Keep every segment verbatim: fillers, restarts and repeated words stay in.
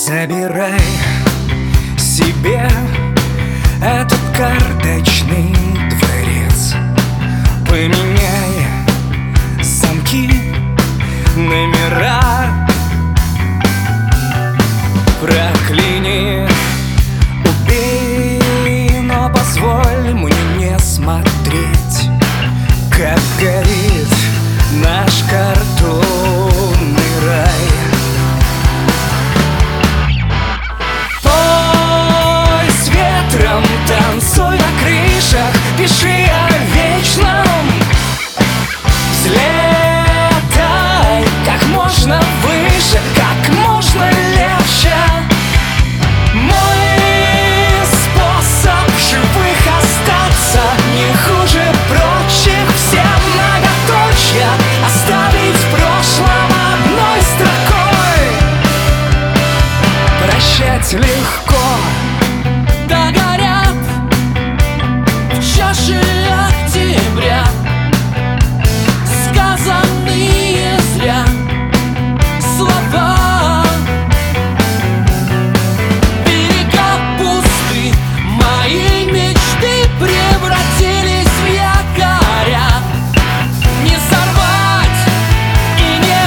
Забирай себе этот карточный дворец, поменяй замки, номера, прокляни, убей, но позволь мне не смотреть, как горит наш картонный рай. Танцуй на крышах, пиши о вечном, взлетай как можно выше, как можно легче. Мой способ в живых остаться не хуже прочих. Все многоточия оставить в прошлом одной строкой. Прощать легко, догорят чаши октября, сказанные зря слова. Берега пусты, мои мечты превратились в якоря. Не сорвать и не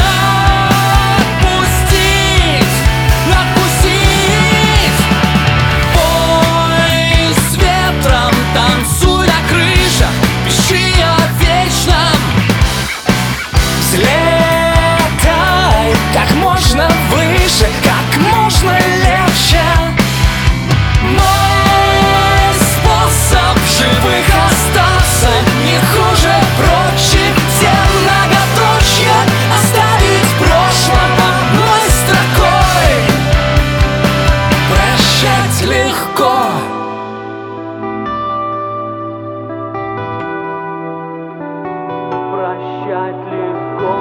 отпустить, отпустить. Бой с ветром, танцуй на крышах, пиши о вечном, взлетай как можно выше, как можно легче. Мой способ в живых остаться не хуже прочих. Все многоточия оставить в прошлом одной строкой. Прощать легко, прощать легко,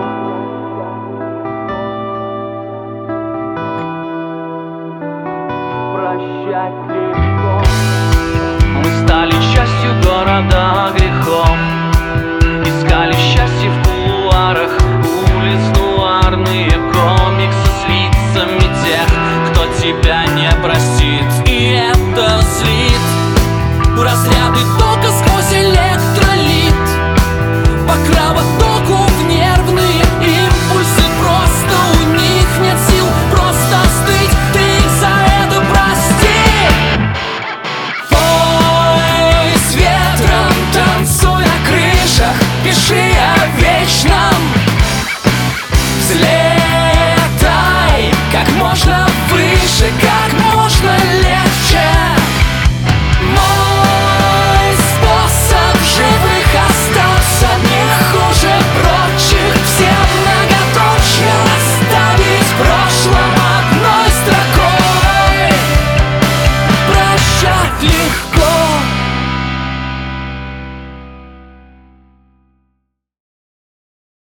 прощать легко. Мы стали частью города грехом, искали счастье в кулуарах улиц, нуарные комиксы с лицами тех, кто тебя не простит, и это злит. Разряды тока сквозь электролит, по кровотоку в нервные импульсы. Просто у них нет сил просто остыть, ты их за это прости. Бой с ветром, танцуй на крышах, пиши о вечном,